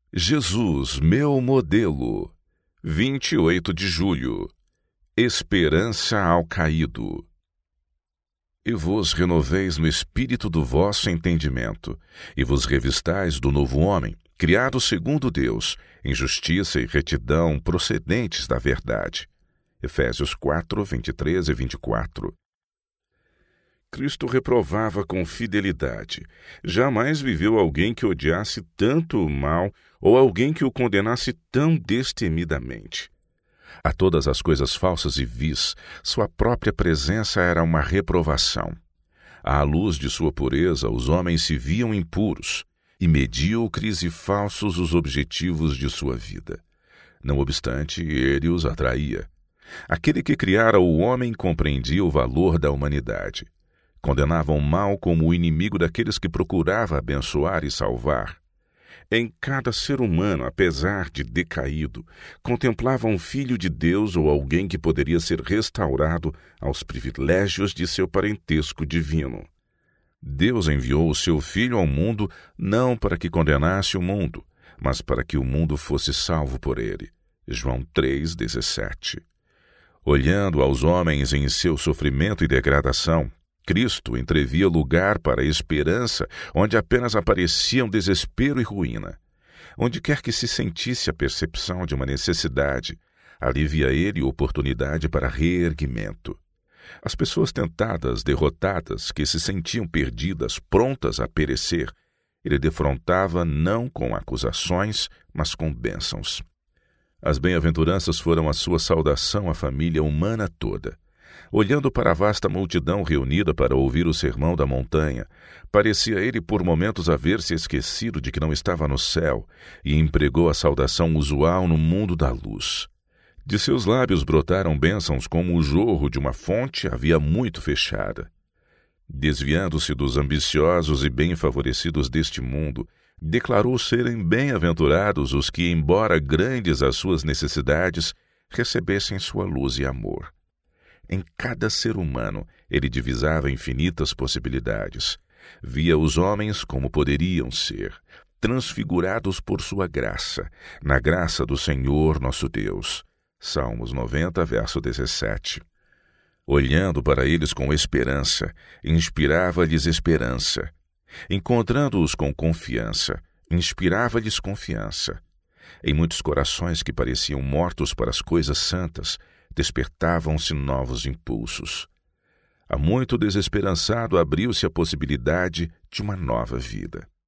Jesus, meu modelo. 28 de julho. Esperança ao caído. E vos renoveis no espírito do vosso entendimento, e vos revistais do novo homem, criado segundo Deus, em justiça e retidão procedentes da verdade. Efésios 4, 23 e 24. Cristo reprovava com fidelidade. Jamais viveu alguém que odiasse tanto o mal ou alguém que o condenasse tão destemidamente. A todas as coisas falsas e vis, sua própria presença era uma reprovação. À luz de sua pureza, os homens se viam impuros e medíocres e falsos os objetivos de sua vida. Não obstante, ele os atraía. Aquele que criara o homem compreendia o valor da humanidade. Condenava o mal como o inimigo daqueles que procurava abençoar e salvar. Em cada ser humano, apesar de decaído, contemplava um filho de Deus ou alguém que poderia ser restaurado aos privilégios de seu parentesco divino. Deus enviou o seu Filho ao mundo não para que condenasse o mundo, mas para que o mundo fosse salvo por ele. João 3,17. Olhando aos homens em seu sofrimento e degradação, Cristo entrevia lugar para a esperança onde apenas apareciam desespero e ruína. Onde quer que se sentisse a percepção de uma necessidade, ali via ele oportunidade para reerguimento. As pessoas tentadas, derrotadas, que se sentiam perdidas, prontas a perecer, ele defrontava não com acusações, mas com bênçãos. As bem-aventuranças foram a sua saudação à família humana toda. Olhando para a vasta multidão reunida para ouvir o sermão da montanha, parecia ele por momentos haver-se esquecido de que não estava no céu e empregou a saudação usual no mundo da luz. De seus lábios brotaram bênçãos como o jorro de uma fonte havia muito fechada. Desviando-se dos ambiciosos e bem-favorecidos deste mundo, declarou serem bem-aventurados os que, embora grandes as suas necessidades, recebessem sua luz e amor. Em cada ser humano, ele divisava infinitas possibilidades. Via os homens como poderiam ser, transfigurados por sua graça, na graça do Senhor nosso Deus. Salmos 90, verso 17. Olhando para eles com esperança, inspirava-lhes esperança. Encontrando-os com confiança, inspirava-lhes confiança. Em muitos corações que pareciam mortos para as coisas santas, despertavam-se novos impulsos. A muito desesperançado abriu-se a possibilidade de uma nova vida.